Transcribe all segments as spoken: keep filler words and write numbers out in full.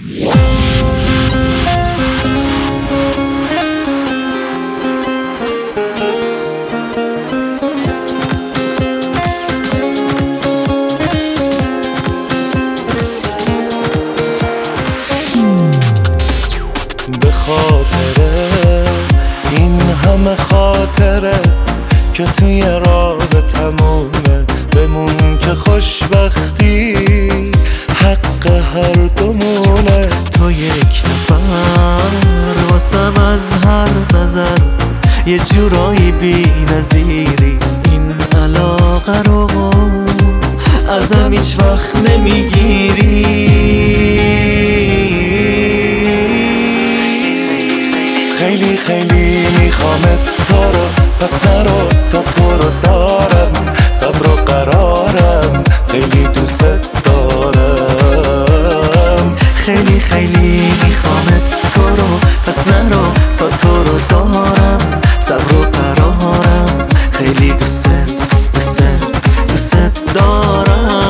به خاطره این همه خاطره که توی رابطمونه بمون که خوشبختی حق هر دومونه. تو یک نفر واسم از هر نظر یه جورایی بی نظیری، این علاقه رو ازم هیچ وقت نمیگیری. خیلی خیلی میخوامت تو رو، پس نرو تا تو رو دارم، صبر و قرارم، خیلی دوست دارم. خیلی خیلی میخوامت تو رو، پس نرو تا تو رو دارم، صبر و قرارم، خیلی دوست دوست دوست دارم.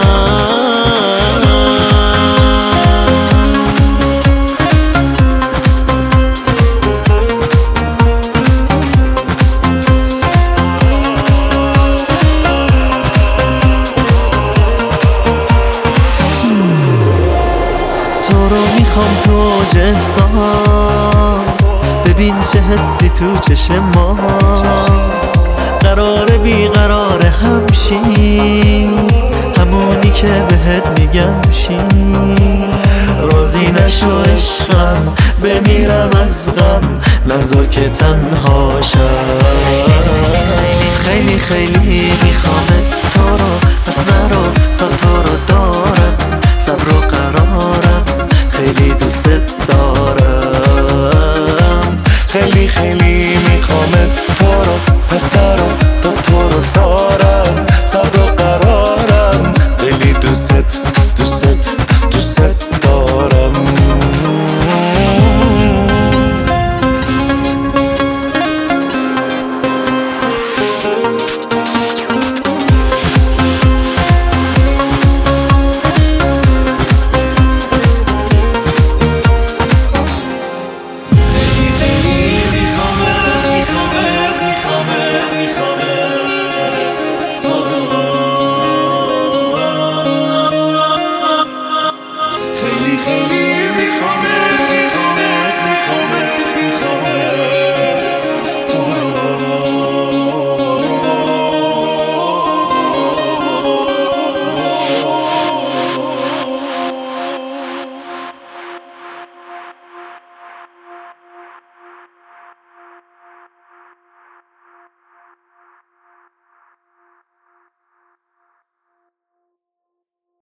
تو رو میخوام تو اوج احساس، ببین چه حسی تو چشم ماست. قراره بیقراره همشی، همونی که بهت میگم شی. راضی نشو عشقم، بمیرم از غم، نذار که تنها شم. خیلی خیلی میخوامت تو رو، پس نرو تا تو رو دارم، صبر و قرار